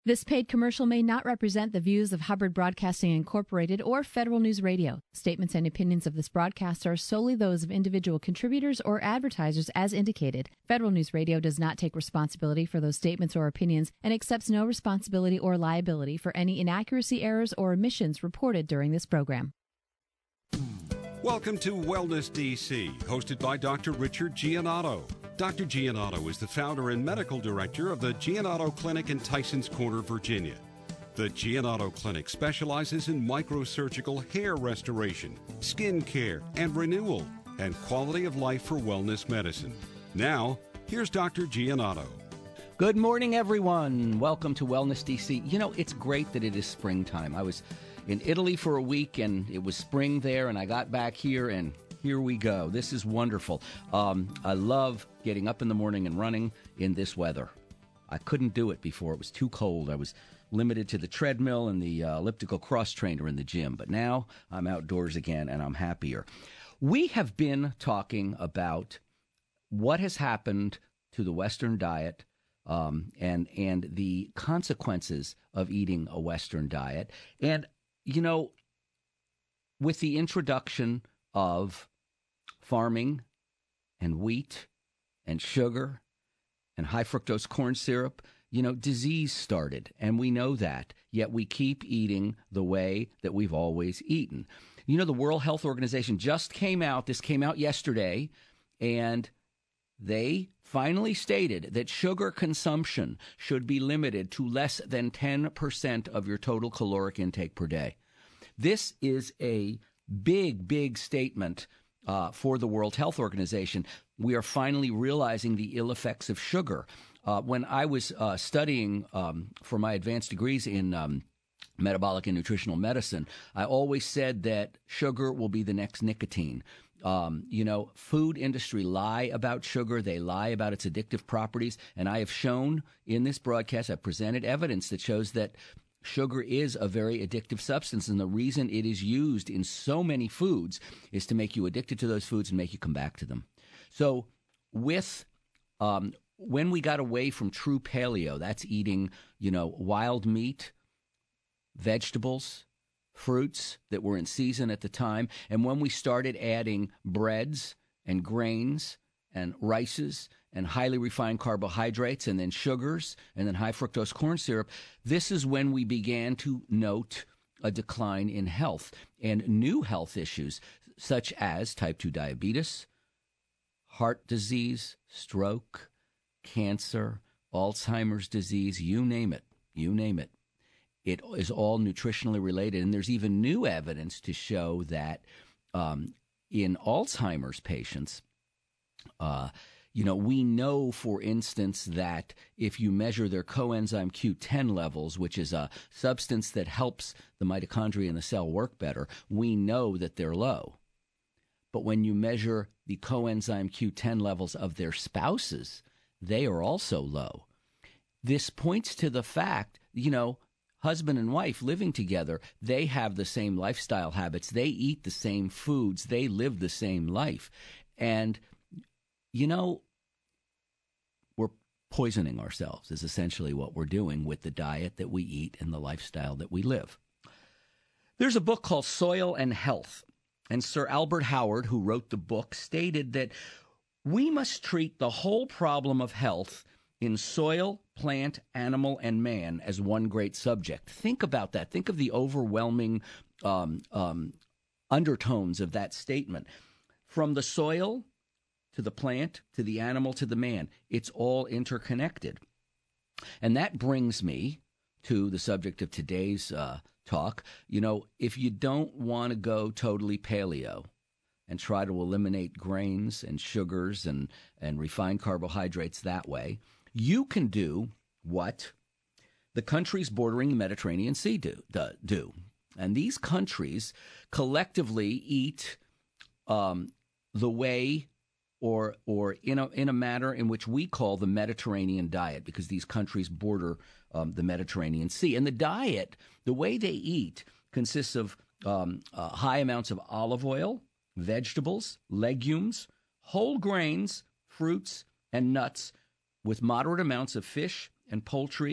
This paid commercial may not represent the views of Hubbard Broadcasting Incorporated or Federal News Radio. Statements and opinions of this broadcast are solely those of individual contributors or advertisers as indicated. Federal News Radio does not take responsibility for those statements or opinions and accepts no responsibility or liability for any inaccuracy, errors, or omissions reported during this program. Welcome to Wellness DC, hosted by Dr. Richard Gianotto. Dr. Gianotto is the founder and medical director of the Gianotto Clinic in Tysons Corner, Virginia. The Gianotto Clinic specializes in microsurgical hair restoration, skin care, and renewal, and quality of life for wellness medicine. Now, here's Dr. Gianotto. Good morning, everyone. Welcome to Wellness DC. You know, it's great that it is springtime. I was in Italy for a week, and it was spring there, and I got back here, and here we go. This is wonderful. I love getting up in the morning and running in this weather. I couldn't do it before. It was too cold. I was limited to the treadmill and the elliptical cross trainer in the gym. But now I'm outdoors again, and I'm happier. We have been talking about what has happened to the Western diet and the consequences of eating a Western diet. And, you know, with the introduction of farming and wheat and sugar and high fructose corn syrup, you know, disease started, and we know that, yet we keep eating the way that we've always eaten. You know, the World Health Organization just came out, this came out yesterday, and they finally stated that sugar consumption should be limited to less than 10% of your total caloric intake per day. This is a big, big statement for the World Health Organization. We are finally realizing the ill effects of sugar. When I was studying for my advanced degrees in metabolic and nutritional medicine, I always said that sugar will be the next nicotine. You know, food industry lie about sugar. They lie about its addictive properties. And I have shown in this broadcast, I've presented evidence that shows that sugar is a very addictive substance, and the reason it is used in so many foods is to make you addicted to those foods and make you come back to them. So with when we got away from true paleo, that's eating, you know, wild meat, vegetables, fruits that were in season at the time, and when we started adding breads and grains and rices and highly refined carbohydrates and then sugars and then high fructose corn syrup, this is when we began to note a decline in health and new health issues such as type 2 diabetes, heart disease, stroke, cancer, Alzheimer's disease, you name it, you name it. It is all nutritionally related, and there's even new evidence to show that in Alzheimer's patients, you know, we know, for instance, that if you measure their coenzyme Q10 levels, which is a substance that helps the mitochondria in the cell work better, we know that they're low. But when you measure the coenzyme Q10 levels of their spouses, they are also low. This points to the fact, you know, husband and wife living together, they have the same lifestyle habits. They eat the same foods. They live the same life. And you know, we're poisoning ourselves is essentially what we're doing with the diet that we eat and the lifestyle that we live. There's a book called Soil and Health, and Sir Albert Howard, who wrote the book, stated that we must treat the whole problem of health in soil, plant, animal, and man as one great subject. Think about that. Think of the overwhelming undertones of that statement. From the soil to the plant, to the animal, to the man. It's all interconnected. And that brings me to the subject of today's talk. You know, if you don't want to go totally paleo and try to eliminate grains and sugars and refined carbohydrates that way, you can do what the countries bordering the Mediterranean Sea do. And these countries collectively eat the way or in a manner in which we call the Mediterranean diet, because these countries border the Mediterranean Sea. And the diet, the way they eat, consists of high amounts of olive oil, vegetables, legumes, whole grains, fruits, and nuts, with moderate amounts of fish and poultry,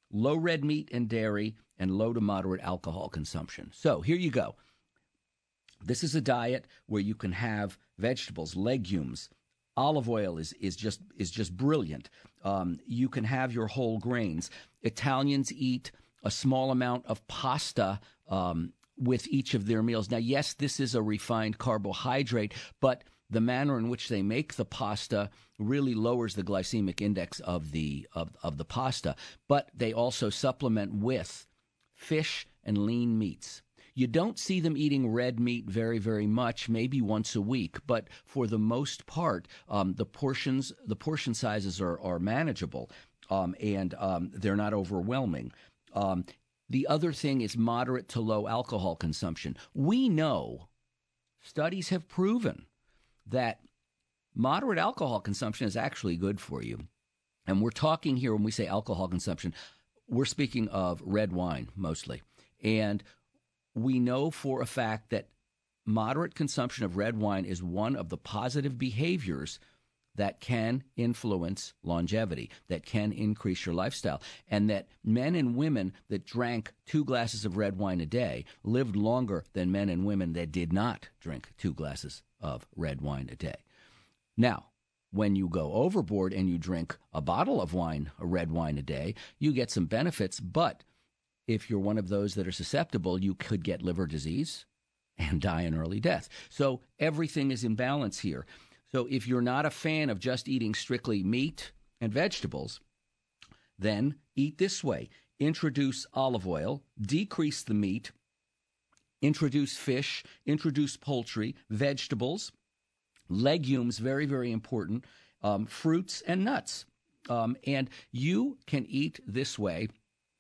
low red meat and dairy, and low to moderate alcohol consumption. So here you go. This is a diet where you can have vegetables, legumes. Olive oil is just brilliant. You can have your whole grains. Italians eat a small amount of pasta with each of their meals. Now, yes, this is a refined carbohydrate, but the manner in which they make the pasta really lowers the glycemic index of the pasta. But they also supplement with fish and lean meats. You don't see them eating red meat very, very much, maybe once a week, but for the most part, the portion sizes are manageable, and they're not overwhelming. The other thing is moderate to low alcohol consumption. We know, studies have proven that moderate alcohol consumption is actually good for you. And we're talking here, when we say alcohol consumption, we're speaking of red wine mostly. And we know for a fact that moderate consumption of red wine is one of the positive behaviors that can influence longevity, that can increase your lifestyle, and that men and women that drank 2 glasses of red wine a day lived longer than men and women that did not drink 2 glasses of red wine a day. Now, when you go overboard and you drink a bottle of wine, a red wine a day, you get some benefits, but if you're one of those that are susceptible, you could get liver disease and die an early death. So everything is in balance here. So if you're not a fan of just eating strictly meat and vegetables, then eat this way. Introduce olive oil, decrease the meat, introduce fish, introduce poultry, vegetables, legumes, very, very important, fruits and nuts. And you can eat this way.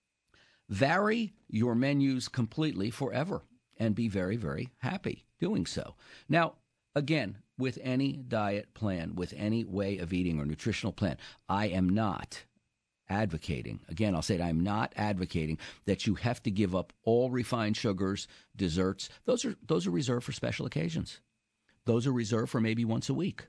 Vary your menus completely forever and be very, very happy doing so. Now, again, with any diet plan, with any way of eating or nutritional plan, I am not advocating, again, I'll say it, I'm not advocating that you have to give up all refined sugars, desserts. Those are reserved for special occasions. Those are reserved for maybe once a week.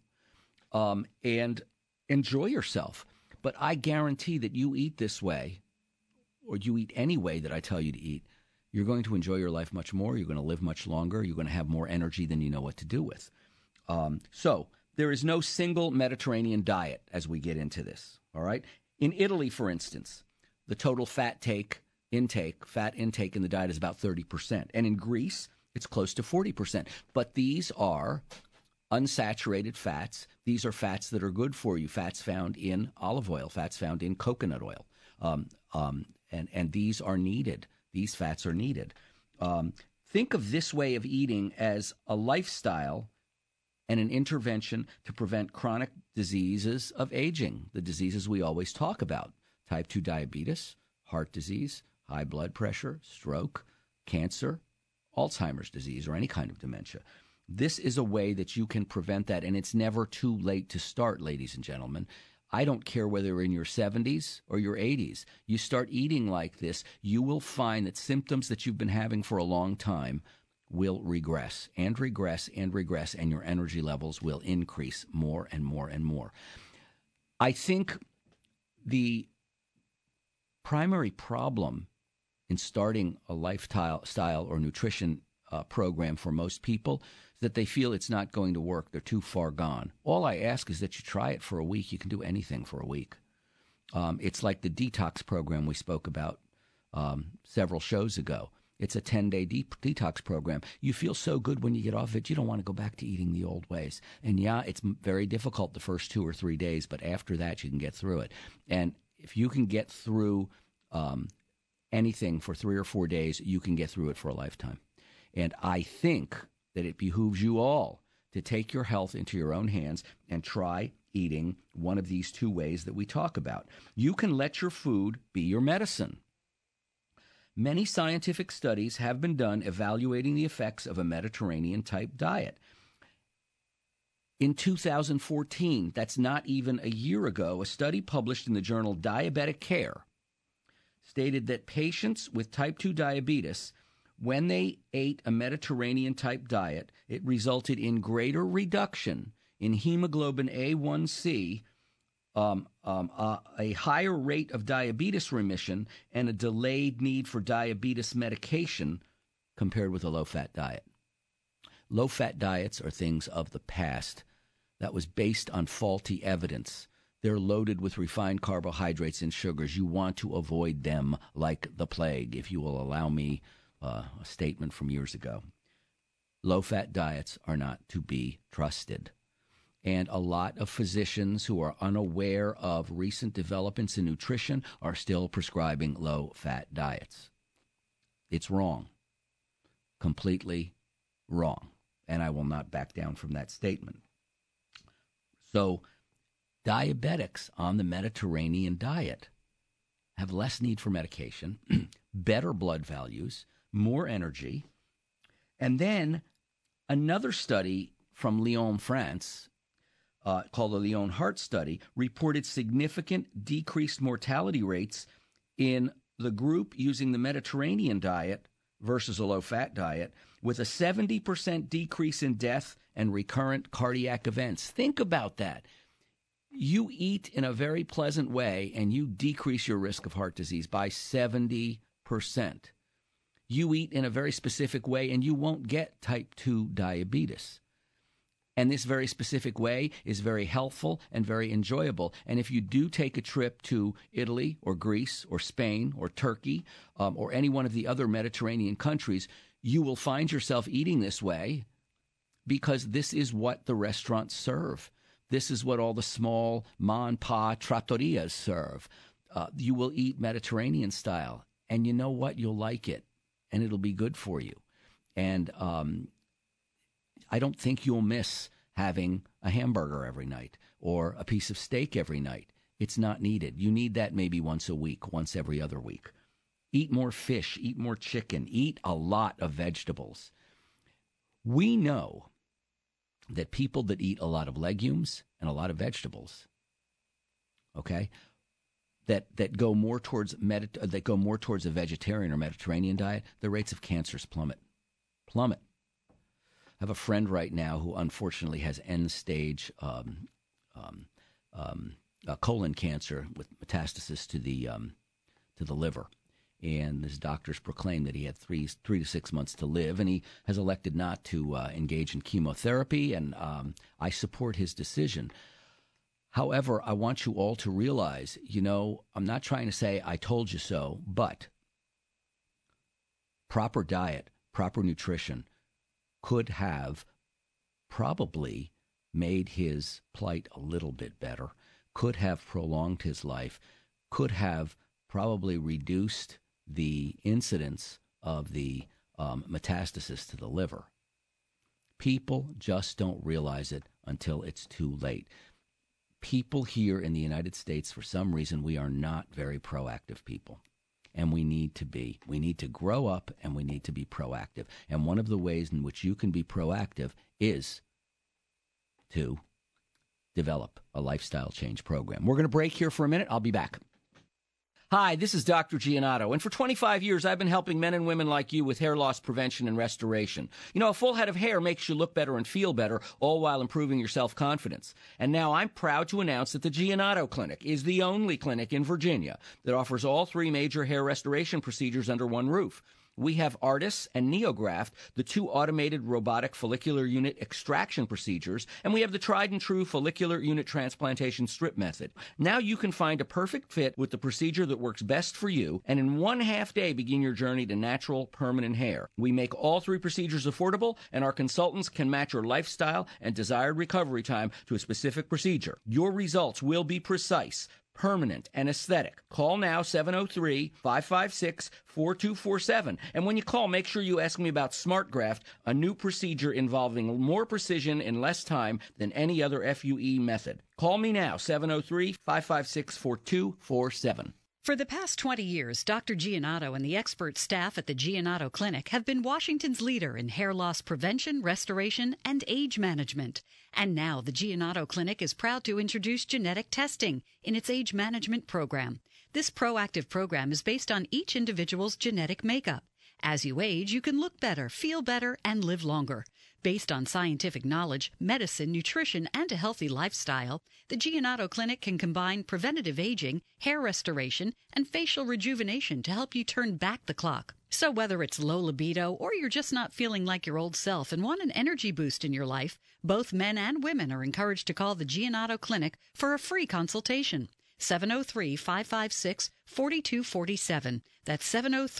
And enjoy yourself. But I guarantee that you eat this way, or you eat any way that I tell you to eat, you're going to enjoy your life much more. You're going to live much longer. You're going to have more energy than you know what to do with. So there is no single Mediterranean diet as we get into this, all right? In Italy, for instance, the total fat intake in the diet is about 30%. And in Greece, it's close to 40%. But these are unsaturated fats. These are fats that are good for you, fats found in olive oil, fats found in coconut oil. And these are needed. These fats are needed. Think of this way of eating as a lifestyle and an intervention to prevent chronic diseases of aging, the diseases we always talk about: type 2 diabetes, heart disease, high blood pressure, stroke, cancer, Alzheimer's disease, or any kind of dementia. This is a way that you can prevent that, and it's never too late to start, ladies and gentlemen. I don't care whether you're in your 70s or your 80s. You start eating like this, you will find that symptoms that you've been having for a long time will regress and regress and regress, and your energy levels will increase more and more and more. I think the primary problem in starting a lifestyle or nutrition program for most people is that they feel it's not going to work. They're too far gone. All I ask is that you try it for a week. You can do anything for a week. It's like the detox program we spoke about several shows ago. It's a 10-day detox program. You feel so good when you get off it, you don't want to go back to eating the old ways. And yeah, it's very difficult the first 2 or 3 days, but after that, you can get through it. And if you can get through anything for 3 or 4 days, you can get through it for a lifetime. And I think that it behooves you all to take your health into your own hands and try eating one of these 2 ways that we talk about. You can let your food be your medicine. Many scientific studies have been done evaluating the effects of a Mediterranean-type diet. In 2014, that's not even a year ago, a study published in the journal Diabetic Care stated that patients with type 2 diabetes, when they ate a Mediterranean-type diet, it resulted in greater reduction in hemoglobin A1C a higher rate of diabetes remission and a delayed need for diabetes medication compared with a low-fat diet. Low-fat diets are things of the past that was based on faulty evidence. They're loaded with refined carbohydrates and sugars. You want to avoid them like the plague, if you will allow me a statement from years ago. Low-fat diets are not to be trusted. And a lot of physicians who are unaware of recent developments in nutrition are still prescribing low-fat diets. It's wrong. Completely wrong. And I will not back down from that statement. So, diabetics on the Mediterranean diet have less need for medication, better blood values, more energy. And then another study from Lyon, France, called the Lyon Heart Study, reported significant decreased mortality rates in the group using the Mediterranean diet versus a low-fat diet, with a 70% decrease in death and recurrent cardiac events. Think about that. You eat in a very pleasant way, and you decrease your risk of heart disease by 70%. You eat in a very specific way, and you won't get type 2 diabetes. And this very specific way is very helpful and very enjoyable. And if you do take a trip to Italy or Greece or Spain or Turkey or any one of the other Mediterranean countries, you will find yourself eating this way because this is what the restaurants serve. This is what all the small ma-and-pa trattorias serve. You will eat Mediterranean style. And you know what? You'll like it. And it'll be good for you. And I don't think you'll miss having a hamburger every night or a piece of steak every night. It's not needed. You need that maybe once a week, once every other week. Eat more fish, eat more chicken, eat a lot of vegetables. We know that people that eat a lot of legumes and a lot of vegetables, okay, that go more towards a vegetarian or Mediterranean diet, the rates of cancers plummet. I have a friend right now who unfortunately has end-stage colon cancer with metastasis to the liver, and his doctors proclaimed that he had 3 to 6 months to live, and he has elected not to engage in chemotherapy, and I support his decision. However, I want you all to realize, I'm not trying to say I told you so, but proper diet, proper nutrition could have probably made his plight a little bit better, could have prolonged his life, could have probably reduced the incidence of the metastasis to the liver. People just don't realize it until it's too late. People here in the United States, for some reason, we are not very proactive people. And we need to be. We need to grow up, and we need to be proactive. And one of the ways in which you can be proactive is to develop a lifestyle change program. We're going to break here for a minute. I'll be back. Hi, this is Dr. Giannato, and for 25 years, I've been helping men and women like you with hair loss prevention and restoration. A full head of hair makes you look better and feel better, all while improving your self-confidence. And now I'm proud to announce that the Giannato Clinic is the only clinic in Virginia that offers all 3 major hair restoration procedures under one roof. We have Artis and NeoGraft, the 2 automated robotic follicular unit extraction procedures, and we have the tried and true follicular unit transplantation strip method. Now you can find a perfect fit with the procedure that works best for you, and in 1.5 day begin your journey to natural, permanent hair. We make all 3 procedures affordable, and our consultants can match your lifestyle and desired recovery time to a specific procedure. Your results will be precise, permanent, and aesthetic. Call now, 703-556-4247. And when you call, make sure you ask me about SmartGraft, a new procedure involving more precision in less time than any other FUE method. Call me now, 703-556-4247. For the past 20 years, Dr. Giannato and the expert staff at the Giannato Clinic have been Washington's leader in hair loss prevention, restoration, and age management. And now the Giannato Clinic is proud to introduce genetic testing in its age management program. This proactive program is based on each individual's genetic makeup. As you age, you can look better, feel better, and live longer. Based on scientific knowledge, medicine, nutrition, and a healthy lifestyle, the Giannato Clinic can combine preventative aging, hair restoration, and facial rejuvenation to help you turn back the clock. So whether it's low libido or you're just not feeling like your old self and want an energy boost in your life, both men and women are encouraged to call the Giannato Clinic for a free consultation. 703-556-4247. That's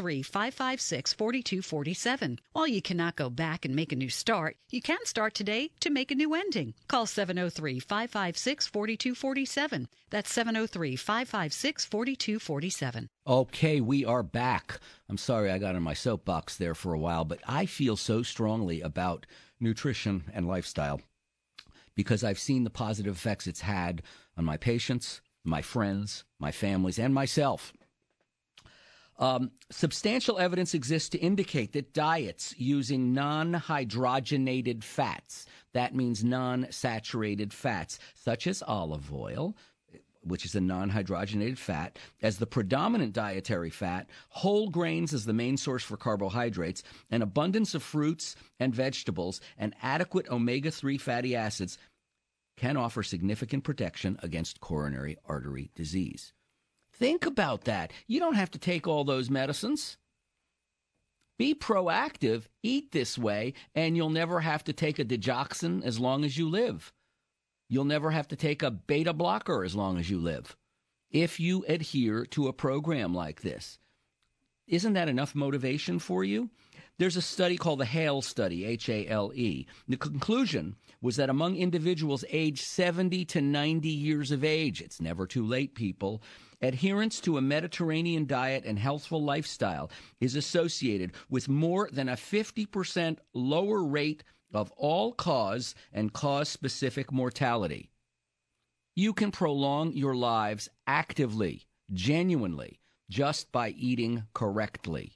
703-556-4247. While you cannot go back and make a new start, you can start today to make a new ending. Call 703-556-4247. That's 703-556-4247. Okay, we are back. I'm sorry I got on my soapbox there for a while, but I feel so strongly about nutrition and lifestyle because I've seen the positive effects it's had on my patients, my friends, my families, and myself. Substantial evidence exists to indicate that diets using non-hydrogenated fats, that means non-saturated fats, such as olive oil, which is a non-hydrogenated fat, as the predominant dietary fat, whole grains as the main source for carbohydrates, an abundance of fruits and vegetables, and adequate omega-3 fatty acids can offer significant protection against coronary artery disease. Think about that. You don't have to take all those medicines. Be proactive, eat this way, and you'll never have to take a digoxin as long as you live. You'll never have to take a beta blocker as long as you live if you adhere to a program like this. Isn't that enough motivation for you? There's a study called the HALE study, H-A-L-E. The conclusion was that among individuals aged 70 to 90 years of age, it's never too late, people, adherence to a Mediterranean diet and healthful lifestyle is associated with more than a 50% lower rate of all-cause and cause-specific mortality. You can prolong your lives actively, genuinely, just by eating correctly.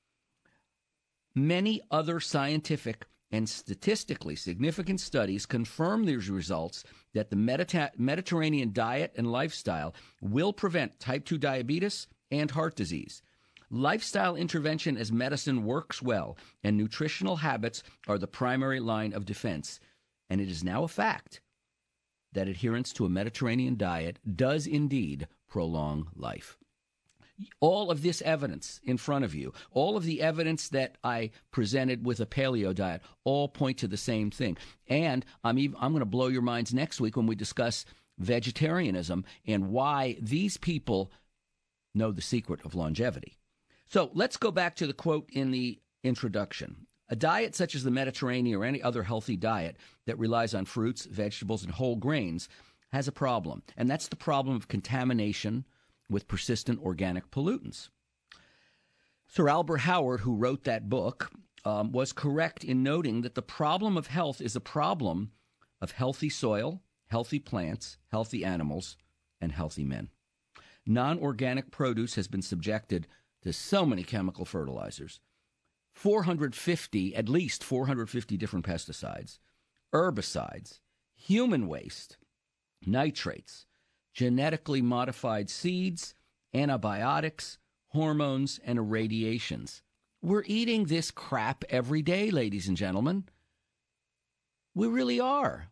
Many other scientific and statistically significant studies confirm these results that the Mediterranean diet and lifestyle will prevent type 2 diabetes and heart disease. Lifestyle intervention as medicine works well, and nutritional habits are the primary line of defense. And it is now a fact that adherence to a Mediterranean diet does indeed prolong life. All of this evidence in front of you, all of the evidence that I presented with a paleo diet, all point to the same thing. And I'm going to blow your minds next week when we discuss vegetarianism and why these people know the secret of longevity. So let's go back to the quote in the introduction. A diet such as the Mediterranean or any other healthy diet that relies on fruits, vegetables, and whole grains has a problem, and that's the problem of contamination with persistent organic pollutants. Sir Albert Howard, who wrote that book, was correct in noting that the problem of health is a problem of healthy soil, healthy plants, healthy animals, and healthy men. Non-organic produce has been subjected to so many chemical fertilizers, at least 450 different pesticides, herbicides, human waste, nitrates, genetically modified seeds, antibiotics, hormones, and irradiations. We're eating this crap every day, ladies and gentlemen. We really are.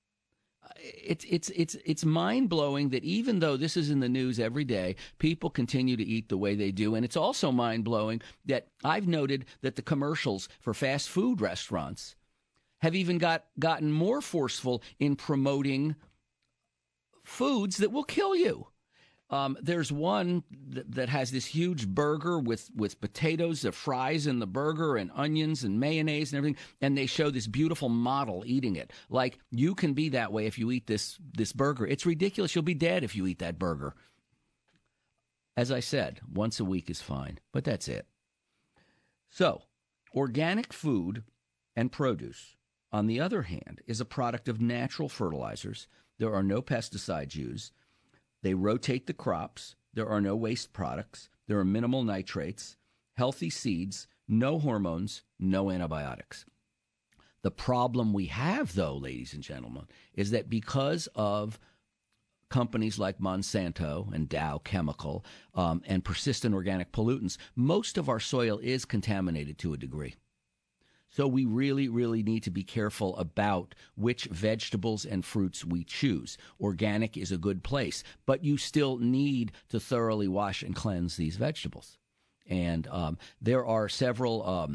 It's mind-blowing that even though this is in the news every day, people continue to eat the way they do. And it's also mind-blowing that I've noted that the commercials for fast food restaurants have even gotten more forceful in promoting foods that will kill you. There's one that has this huge burger with potatoes, the fries in the burger, and onions and mayonnaise and everything, and they show this beautiful model eating it. Like, you can be that way if you eat this burger. It's ridiculous. You'll be dead if you eat that burger. As I said, once a week is fine, but that's it. So, organic food and produce, on the other hand, is a product of natural fertilizers. There are no pesticides used. They rotate the crops. There are no waste products. There are minimal nitrates, healthy seeds, no hormones, no antibiotics. The problem we have, though, ladies and gentlemen, is that because of companies like Monsanto and Dow Chemical and persistent organic pollutants, most of our soil is contaminated to a degree. So we really, really need to be careful about which vegetables and fruits we choose. Organic is a good place, but you still need to thoroughly wash and cleanse these vegetables. And there are several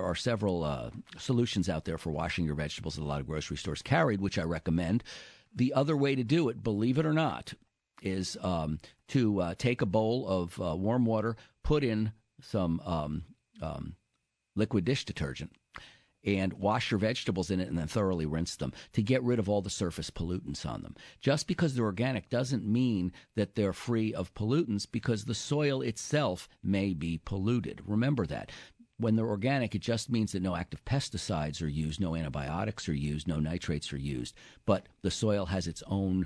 solutions out there for washing your vegetables that a lot of grocery stores carried, which I recommend. The other way to do it, believe it or not, is to take a bowl of warm water, put in some liquid dish detergent, and wash your vegetables in it and then thoroughly rinse them to get rid of all the surface pollutants on them. Just because they're organic doesn't mean that they're free of pollutants, because the soil itself may be polluted. Remember that. When they're organic, it just means that no active pesticides are used, no antibiotics are used, no nitrates are used, but the soil has its own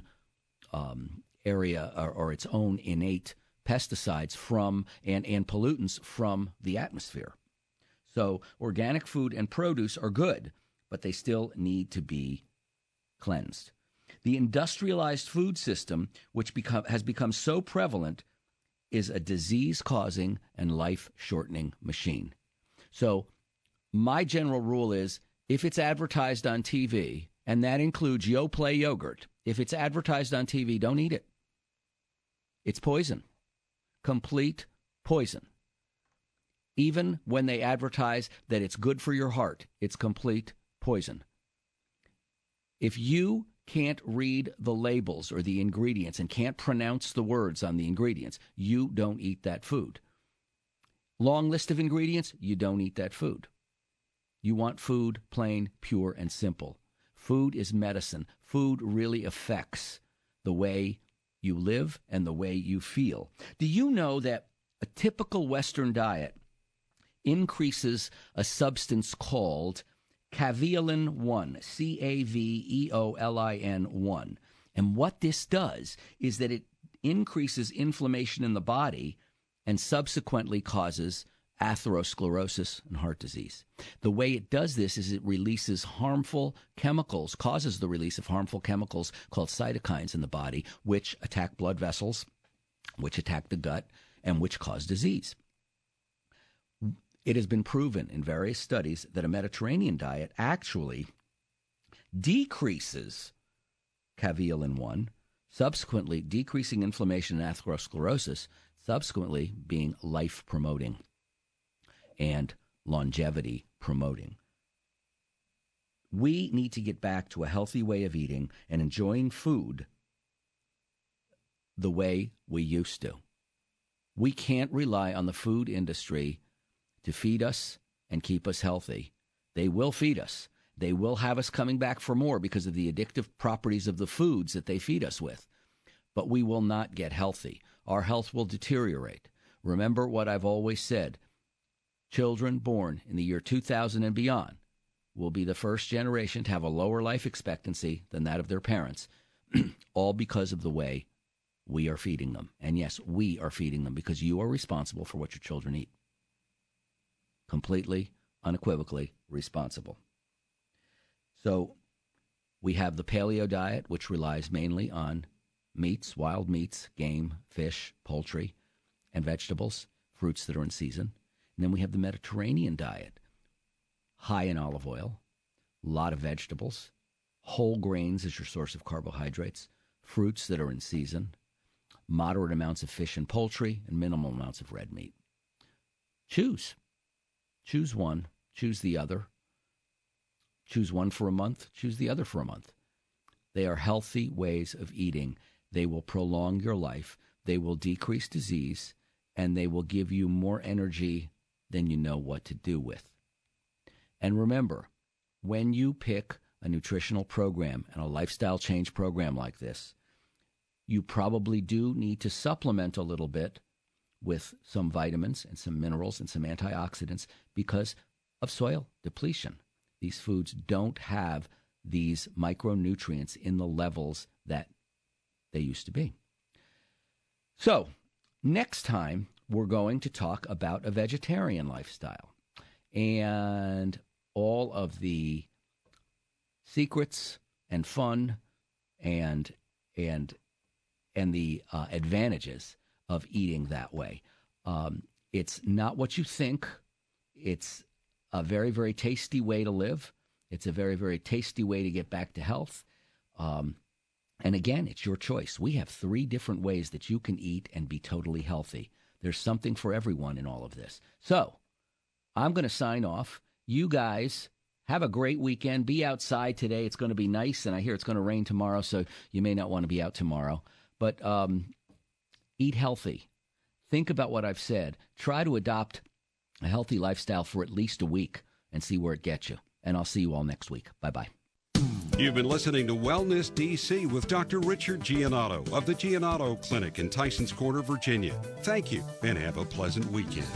area or its own innate pesticides from and pollutants from the atmosphere. So organic food and produce are good, but they still need to be cleansed. The industrialized food system, which has become so prevalent, is a disease-causing and life-shortening machine. So my general rule is, if it's advertised on TV, and that includes Yoplait yogurt, if it's advertised on TV, don't eat it. It's poison. Complete poison. Even when they advertise that it's good for your heart, it's complete poison. If you can't read the labels or the ingredients and can't pronounce the words on the ingredients, you don't eat that food. Long list of ingredients, you don't eat that food. You want food plain, pure, and simple. Food is medicine. Food really affects the way you live and the way you feel. Do you know that a typical Western diet increases a substance called caveolin-1, Caveolin-1. And what this does is that it increases inflammation in the body and subsequently causes atherosclerosis and heart disease. The way it does this is it releases harmful chemicals, causes the release of harmful chemicals called cytokines in the body, which attack blood vessels, which attack the gut, and which cause disease. It has been proven in various studies that a Mediterranean diet actually decreases caveolin-1, subsequently decreasing inflammation and atherosclerosis, subsequently being life-promoting and longevity-promoting. We need to get back to a healthy way of eating and enjoying food the way we used to. We can't rely on the food industry to feed us and keep us healthy. They will feed us. They will have us coming back for more because of the addictive properties of the foods that they feed us with. But we will not get healthy. Our health will deteriorate. Remember what I've always said. Children born in the year 2000 and beyond will be the first generation to have a lower life expectancy than that of their parents, all because of the way we are feeding them. And yes, we are feeding them because you are responsible for what your children eat. Completely, unequivocally responsible. So we have the paleo diet, which relies mainly on meats, wild meats, game, fish, poultry, and vegetables, fruits that are in season. And then we have the Mediterranean diet, high in olive oil, a lot of vegetables, whole grains as your source of carbohydrates, fruits that are in season, moderate amounts of fish and poultry, and minimal amounts of red meat. Choose. Choose one, choose the other. Choose one for a month, choose the other for a month. They are healthy ways of eating. They will prolong your life. They will decrease disease, and they will give you more energy than you know what to do with. And remember, when you pick a nutritional program and a lifestyle change program like this, you probably do need to supplement a little bit with some vitamins and some minerals and some antioxidants because of soil depletion. These foods don't have these micronutrients in the levels that they used to be. So, next time, we're going to talk about a vegetarian lifestyle and all of the secrets and fun and the advantages of eating that way. It's not what you think. It's a very, very tasty way to live. It's a very, very tasty way to get back to health. And again, it's your choice. We have 3 different ways that you can eat and be totally healthy. There's something for everyone in all of this. So I'm going to sign off. You guys have a great weekend. Be outside today. It's going to be nice, and I hear it's going to rain tomorrow, so you may not want to be out tomorrow. But eat healthy. Think about what I've said. Try to adopt a healthy lifestyle for at least a week and see where it gets you. And I'll see you all next week. Bye-bye. You've been listening to Wellness DC with Dr. Richard Gianotto of the Gianotto Clinic in Tysons Corner, Virginia. Thank you, and have a pleasant weekend.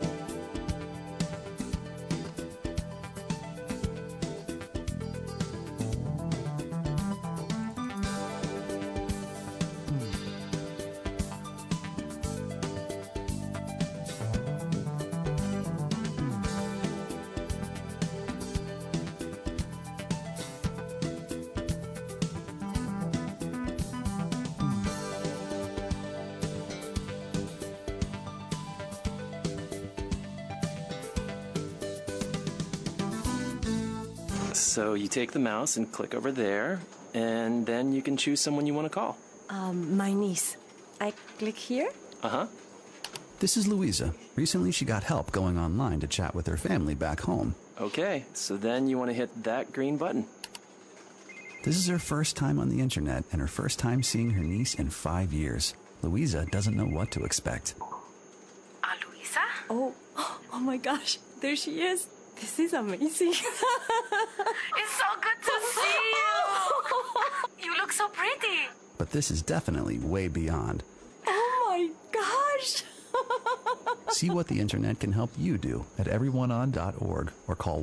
So you take the mouse and click over there, and then you can choose someone you want to call. My niece. I click here? Uh-huh. This is Louisa. Recently she got help going online to chat with her family back home. Okay, so then you want to hit that green button. This is her first time on the internet and her first time seeing her niece in 5 years. Louisa doesn't know what to expect. Louisa? Oh my gosh, there she is. This is amazing. It's so good to see you. You look so pretty. But this is definitely way beyond. Oh my gosh. See what the internet can help you do at everyoneon.org or call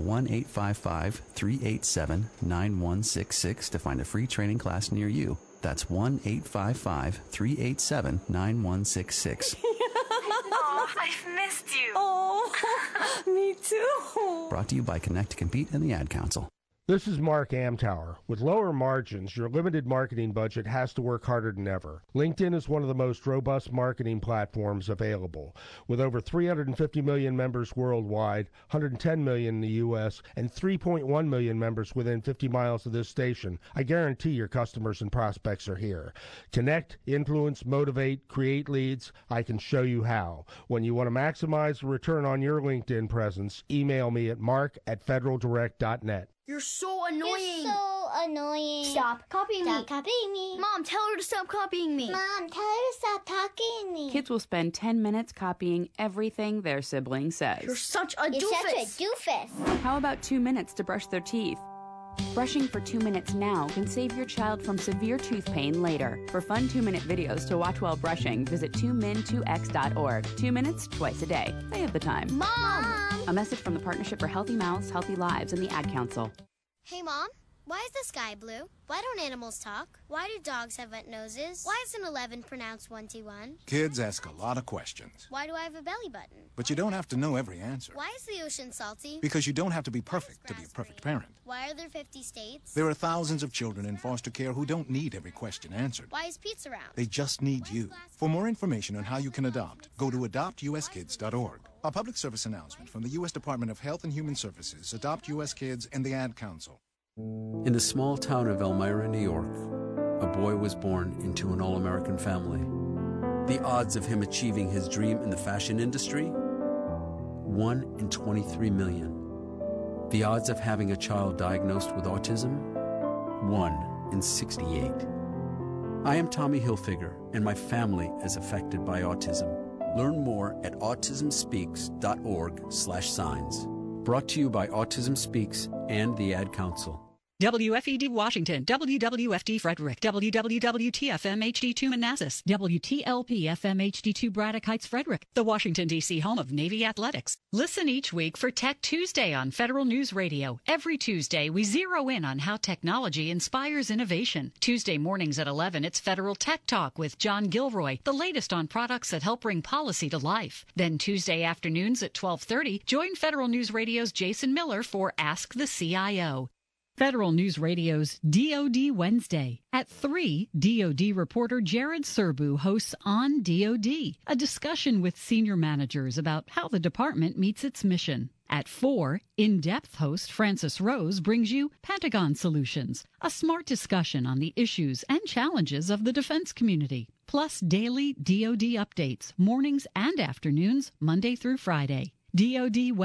1-855-387-9166 to find a free training class near you. That's 1-855-387-9166. Oh, I've missed you. Oh, me too. Brought to you by Connect to Compete and the Ad Council. This is Mark Amtower. With lower margins, your limited marketing budget has to work harder than ever. LinkedIn is one of the most robust marketing platforms available. With over 350 million members worldwide, 110 million in the U.S., and 3.1 million members within 50 miles of this station, I guarantee your customers and prospects are here. Connect, influence, motivate, create leads. I can show you how. When you want to maximize the return on your LinkedIn presence, email me at mark@federaldirect.net. You're so annoying. You're so annoying. Stop copying me. Stop copying me. Mom, tell her to stop copying me. Mom, tell her to stop talking me. Kids will spend 10 minutes copying everything their sibling says. You're such a doofus. You're such a doofus. How about 2 minutes to brush their teeth? Brushing for 2 minutes now can save your child from severe tooth pain later. For fun 2-minute videos to watch while brushing, visit 2min2x.org. 2 minutes, twice a day. They have the time. Mom! A message from the Partnership for Healthy Mouths, Healthy Lives, and the Ad Council. Hey, Mom, why is the sky blue? Why don't animals talk? Why do dogs have wet noses? Why is an 11 pronounced 1T1? Kids ask a lot of questions. Why do I have a belly button? But you don't have to know every answer. Why is the ocean salty? Because you don't have to be perfect to be a perfect parent. Why are there 50 states? There are thousands of children in foster care who don't need every question answered. Why is pizza round? They just need you. For more information on how you can adopt, go to adoptuskids.org. A public service announcement from the U.S. Department of Health and Human Services, Adopt U.S. Kids, and the Ad Council. In the small town of Elmira, New York, a boy was born into an all-American family. The odds of him achieving his dream in the fashion industry? 1 in 23 million. The odds of having a child diagnosed with autism? 1 in 68. I am Tommy Hilfiger, and my family is affected by autism. Learn more at autismspeaks.org/signs. Brought to you by Autism Speaks and the Ad Council. WFED Washington, WWFD Frederick, WWWTFM HD2 Manassas, WTLP FM HD2 Braddock Heights Frederick, the Washington, D.C. home of Navy Athletics. Listen each week for Tech Tuesday on Federal News Radio. Every Tuesday, we zero in on how technology inspires innovation. Tuesday mornings at 11, it's Federal Tech Talk with John Gilroy, the latest on products that help bring policy to life. Then Tuesday afternoons at 12:30, join Federal News Radio's Jason Miller for Ask the CIO. Federal News Radio's DoD Wednesday. At 3, DoD reporter Jared Serbu hosts On DoD, a discussion with senior managers about how the department meets its mission. At 4, in-depth host Francis Rose brings you Pentagon Solutions, a smart discussion on the issues and challenges of the defense community, plus daily DoD updates, mornings and afternoons, Monday through Friday. DoD